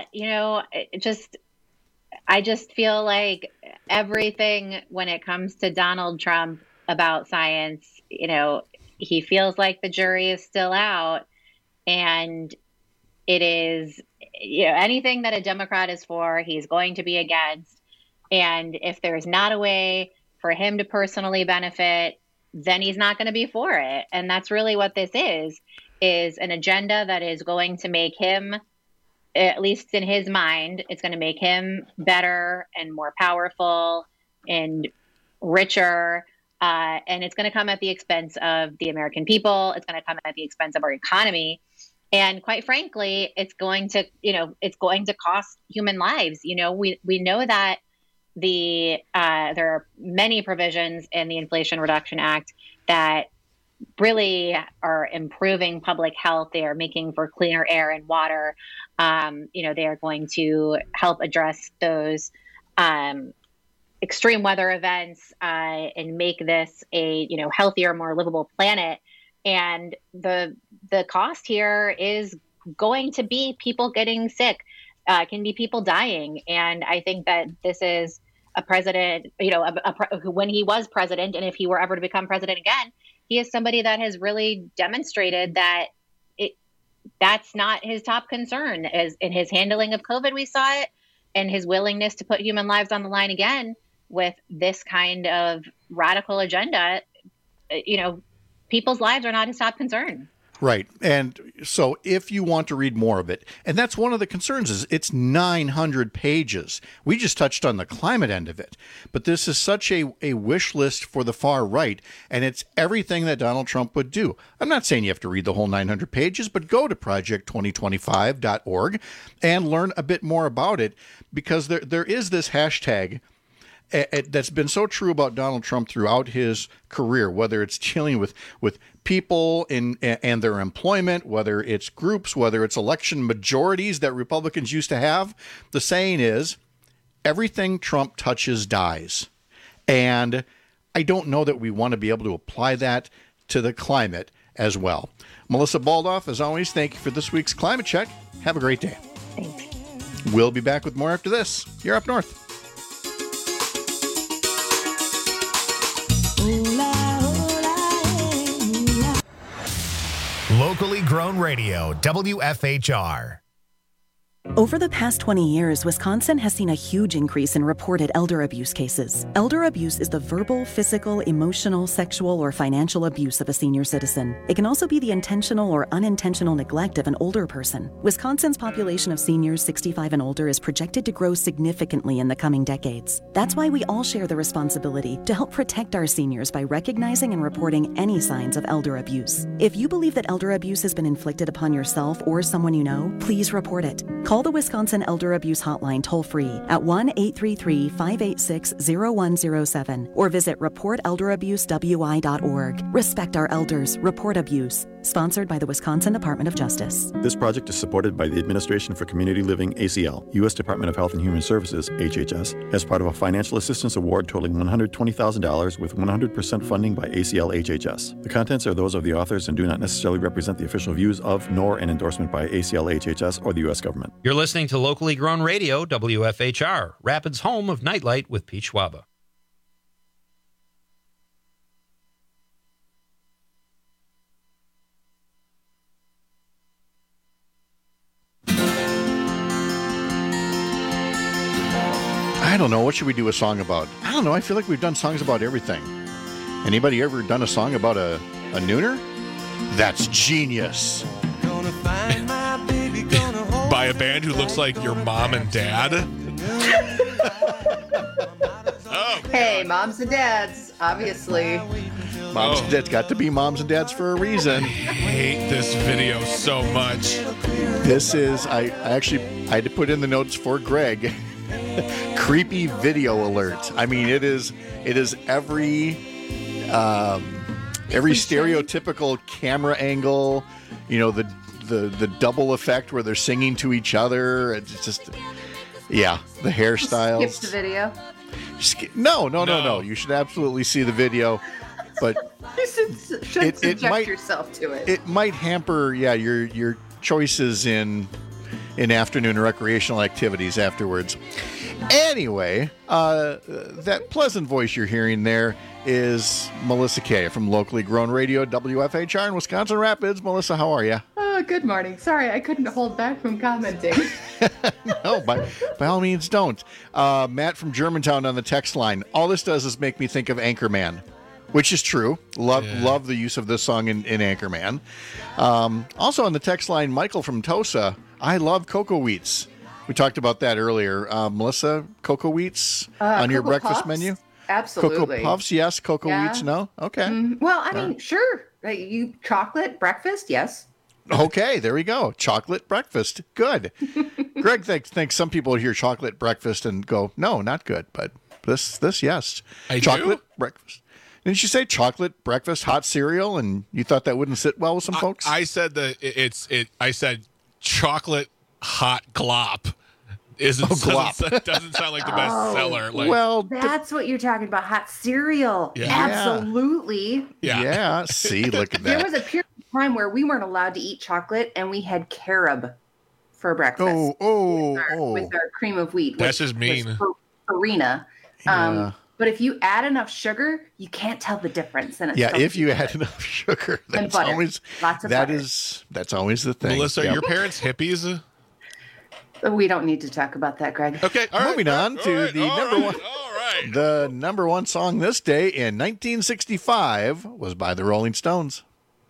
I just feel like everything when it comes to Donald Trump about science, he feels like the jury is still out, and it is, anything that a Democrat is for, he's going to be against. And if there's not a way for him to personally benefit, then he's not going to be for it. And that's really what this is an agenda that is going to make him, at least in his mind, it's going to make him better and more powerful and richer. And it's going to come at the expense of the American people. It's going to come at the expense of our economy. And quite frankly, it's going to cost human lives. We know that there are many provisions in the Inflation Reduction Act that really are improving public health. They are making for cleaner air and water. They are going to help address those extreme weather events and make this a healthier, more livable planet. And the cost here is going to be people getting sick, can be people dying. And I think that this is a president, when he was president, and if he were ever to become president again, he is somebody that has really demonstrated that that's not his top concern. As in his handling of COVID, we saw it, and his willingness to put human lives on the line again with this kind of radical agenda. People's lives are not his top concern. Right. And so if you want to read more of it, and that's one of the concerns, is it's 900 pages. We just touched on the climate end of it. But this is such a wish list for the far right, and it's everything that Donald Trump would do. I'm not saying you have to read the whole 900 pages, but go to project2025.org and learn a bit more about it, because there is this hashtag that's been so true about Donald Trump throughout his career, whether it's dealing with people and their employment, whether it's groups, whether it's election majorities that Republicans used to have. The saying is, everything Trump touches dies. And I don't know that we want to be able to apply that to the climate as well. Melissa Baldoff, as always, thank you for this week's Climate Check. Have a great day. Thanks. We'll be back with more after this. You're Up North. Grown Radio, WFHR. Over the past 20 years, Wisconsin has seen a huge increase in reported elder abuse cases. Elder abuse is the verbal, physical, emotional, sexual, or financial abuse of a senior citizen. It can also be the intentional or unintentional neglect of an older person. Wisconsin's population of seniors 65 and older is projected to grow significantly in the coming decades. That's why we all share the responsibility to help protect our seniors by recognizing and reporting any signs of elder abuse. If you believe that elder abuse has been inflicted upon yourself or someone you know, please report it. Call the Wisconsin Elder Abuse Hotline toll-free at 1-833-586-0107 or visit reportelderabusewI.org. Respect our elders. Report abuse. Sponsored by the Wisconsin Department of Justice. This project is supported by the Administration for Community Living, ACL, U.S. Department of Health and Human Services, HHS, as part of a financial assistance award totaling $120,000 with 100% funding by ACL HHS. The contents are those of the authors and do not necessarily represent the official views of, nor an endorsement by ACL HHS or the U.S. government. You're listening to Locally Grown Radio, WFHR, Rapids' home of Nightlight with Pete Schwaba. I don't know. What should we do a song about? I don't know. I feel like we've done songs about everything. Anybody ever done a song about a nooner? That's genius. By a band who looks like your mom and dad? Hey, moms and dads, obviously. Moms and dads got to be moms and dads for a reason. I hate this video so much. This is, I had to put in the notes for Greg. Creepy video alert. I mean, it is every stereotypical camera angle, you know, the double effect where they're singing to each other. It's just, yeah, the hairstyles. Skip the video. No. You should absolutely see the video, but You should subject yourself to it. It might hamper, your choices in afternoon recreational activities afterwards. Anyway, that pleasant voice you're hearing there is Melissa Kay from Locally Grown Radio, WFHR in Wisconsin Rapids. Melissa, how are you? Oh, good morning. Sorry, I couldn't hold back from commenting. No, by all means, don't. Matt from Germantown on the text line. All this does is make me think of Anchorman, which is true. Love the use of this song in Anchorman. Also on the text line, Michael from Tosa. I love cocoa wheats. We talked about that earlier. Melissa, cocoa wheats on your breakfast puffs? menu? Absolutely. Cocoa puffs, yes. Cocoa wheats, no? Okay. Well, I mean, sure. You chocolate breakfast, yes. Okay, there we go. Chocolate breakfast. Good. Greg thinks some people hear chocolate breakfast and go, no, not good. But this yes. Chocolate breakfast. Didn't you say chocolate breakfast, hot cereal, and you thought that wouldn't sit well with some folks? I said that I said chocolate hot glop. Doesn't sound like the best seller. Well, that's what you're talking about. Hot cereal. Yeah. Absolutely. Yeah. See, look at that. There was a period of time where we weren't allowed to eat chocolate, and we had carob for breakfast. With our cream of wheat. That's just mean. Farina. Yeah. But if you add enough sugar, you can't tell the difference. And if you add enough sugar, that's always lots of butter. That's always the thing. Melissa, are your parents hippies? We don't need to talk about that, Greg. Okay, moving on to the number one. The number one song this day in 1965 was by the Rolling Stones.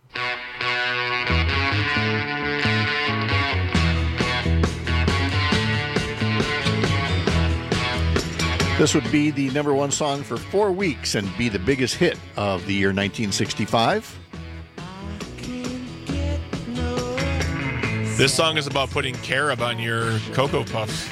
This would be the number one song for 4 weeks and be the biggest hit of the year 1965. This song is about putting carob on your Cocoa Puffs.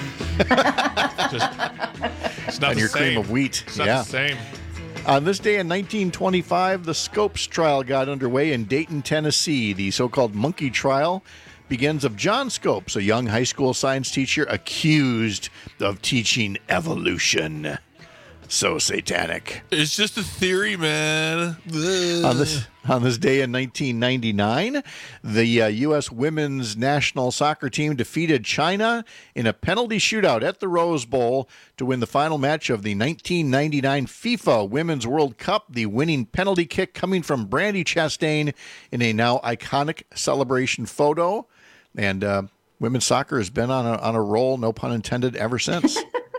It's not on your cream of wheat. It's not the same. On this day in 1925, the Scopes trial got underway in Dayton, Tennessee. The so-called monkey trial begins of John Scopes, a young high school science teacher accused of teaching evolution. So satanic. It's just a theory, man. On this day in 1999, the U.S. women's national soccer team defeated China in a penalty shootout at the Rose Bowl to win the final match of the 1999 FIFA Women's World Cup. The winning penalty kick coming from Brandi Chastain in a now iconic celebration photo. And women's soccer has been on a roll, no pun intended, ever since.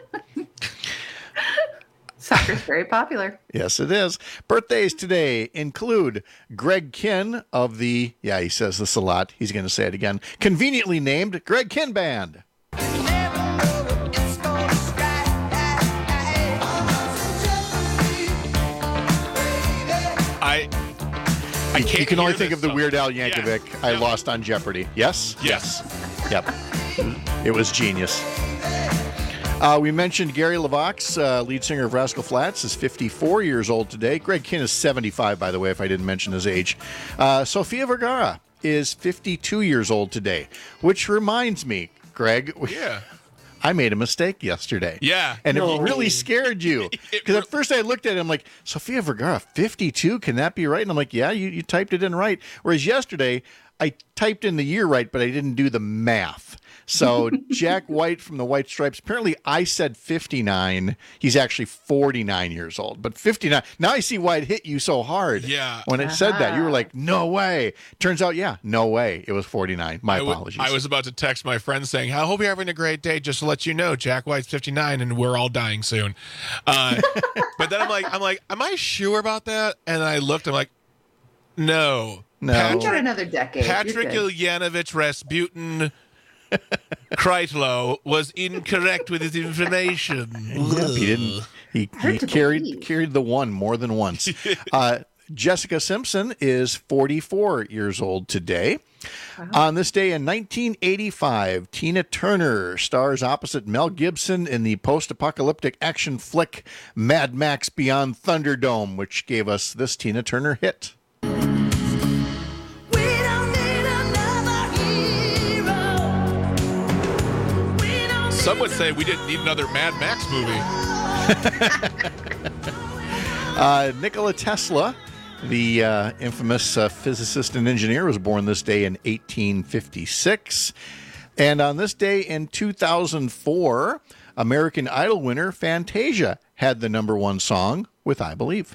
Soccer's very popular. Yes, it is. Birthdays today include Greg Kihn of the, he says this a lot, he's going to say it again, conveniently named Greg Kihn Band. You can only think of the Weird Al Yankovic, yeah. I lost on Jeopardy. Yes? Yes. Yep. It was genius. We mentioned Gary LeVox, lead singer of Rascal Flatts, is 54 years old today. Greg Kihn is 75, by the way, if I didn't mention his age. Sofia Vergara is 52 years old today, which reminds me, Greg, I made a mistake yesterday. Yeah. And it really scared you. Because at first I looked at him like, Sofia Vergara, 52? Can that be right? And I'm like, yeah, you typed it in right. Whereas yesterday, I typed in the year right, but I didn't do the math. So Jack White from the White Stripes, apparently I said 59. He's actually 49 years old, but 59. Now I see why it hit you so hard. Yeah. When it said that, you were like, no way. Turns out, no way. It was 49. My apologies. I was about to text my friend saying, I hope you're having a great day. Just to let you know, Jack White's 59 and we're all dying soon. But then I'm like, am I sure about that? And I looked, I'm like, no. You got another decade. Patrick Ilyanovich Rasputin Kreitlow was incorrect with his information. He didn't. He carried the one more than once. Jessica Simpson is 44 years old today. Wow. On this day in 1985, Tina Turner stars opposite Mel Gibson in the post-apocalyptic action flick Mad Max Beyond Thunderdome, which gave us this Tina Turner hit. Some would say we didn't need another Mad Max movie. Nikola Tesla, the infamous physicist and engineer, was born this day in 1856. And on this day in 2004, American Idol winner Fantasia had the #1 song with I Believe.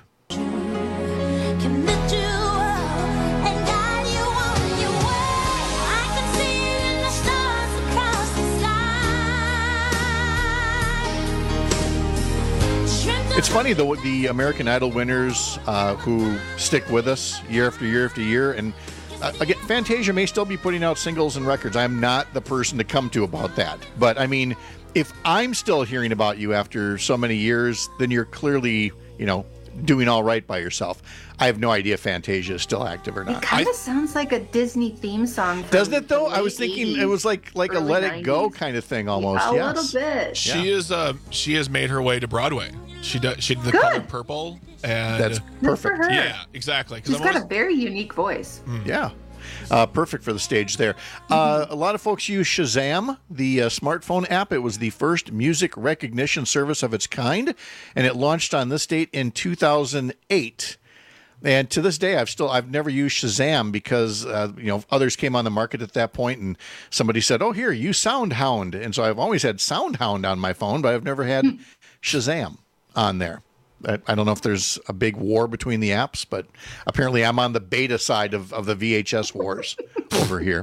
It's funny, though, the American Idol winners who stick with us year after year after year, and again, Fantasia may still be putting out singles and records. I'm not the person to come to about that. But, I mean, if I'm still hearing about you after so many years, then you're clearly, doing all right by yourself. I have no idea if Fantasia is still active or not. It kind of sounds like a Disney theme song. Doesn't it, though? I was thinking it was like a Let It Go kind of thing almost. A little bit. She has made her way to Broadway. She did the Color Purple, and that's perfect. Yeah, exactly. She's got a very unique voice. Yeah. Perfect for the stage there. A lot of folks use Shazam, the smartphone app. It was the first music recognition service of its kind, and it launched on this date in 2008. And to this day, I've never used Shazam because others came on the market at that point, and somebody said, "Oh, here, use SoundHound," and so I've always had SoundHound on my phone, but I've never had Shazam on there. I don't know if there's a big war between the apps, but apparently I'm on the beta side of the VHS wars over here.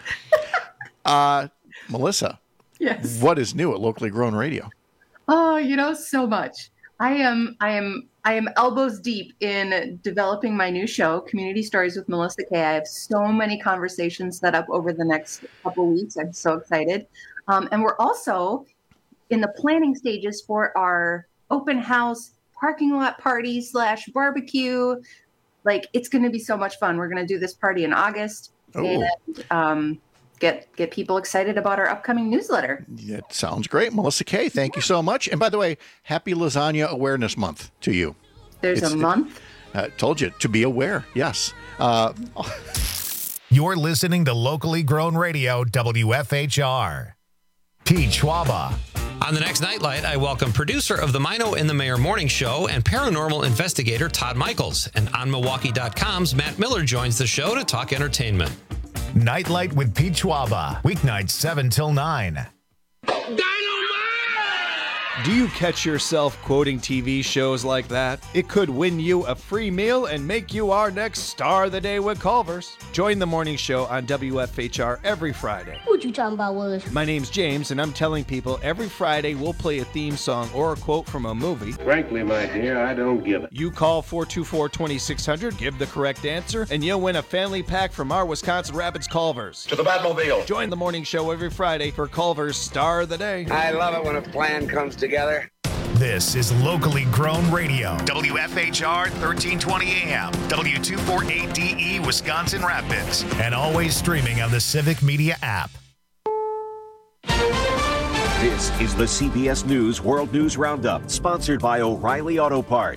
Melissa, yes, what is new at Locally Grown Radio? Oh, so much. I am elbows deep in developing my new show, Community Stories with Melissa Kay. I have so many conversations set up over the next couple weeks. I'm so excited. And we're also in the planning stages for our open house parking lot party / barbecue. Like, it's going to be so much fun. We're going to do this party in August and get people excited about our upcoming newsletter. It sounds great. Melissa Kay, thank you so much. And by the way, happy Lasagna Awareness Month to you. There's a month? Told you, to be aware. Yes. You're listening to Locally Grown Radio, WFHR. Pete Schwaba. On the next Nightlight, I welcome producer of the Mino and the Mayor Morning Show and paranormal investigator Todd Michaels. And on Milwaukee.com's Matt Miller joins the show to talk entertainment. Nightlight with Pete Schwaba, weeknights 7 till 9. Do you catch yourself quoting TV shows like that? It could win you a free meal and make you our next Star of the Day with Culver's. Join the morning show on WFHR every Friday. What you talking about, Willis? My name's James, and I'm telling people every Friday we'll play a theme song or a quote from a movie. Frankly, my dear, I don't give it. You call 424-2600, give the correct answer, and you'll win a family pack from our Wisconsin Rapids Culver's. To the Batmobile. Join the morning show every Friday for Culver's Star of the Day. I love it when a plan comes together. This is locally grown radio. WFHR 1320 AM, W248DE Wisconsin Rapids, and always streaming on the Civic Media app. This is the CBS News World News Roundup, sponsored by O'Reilly Auto Parts.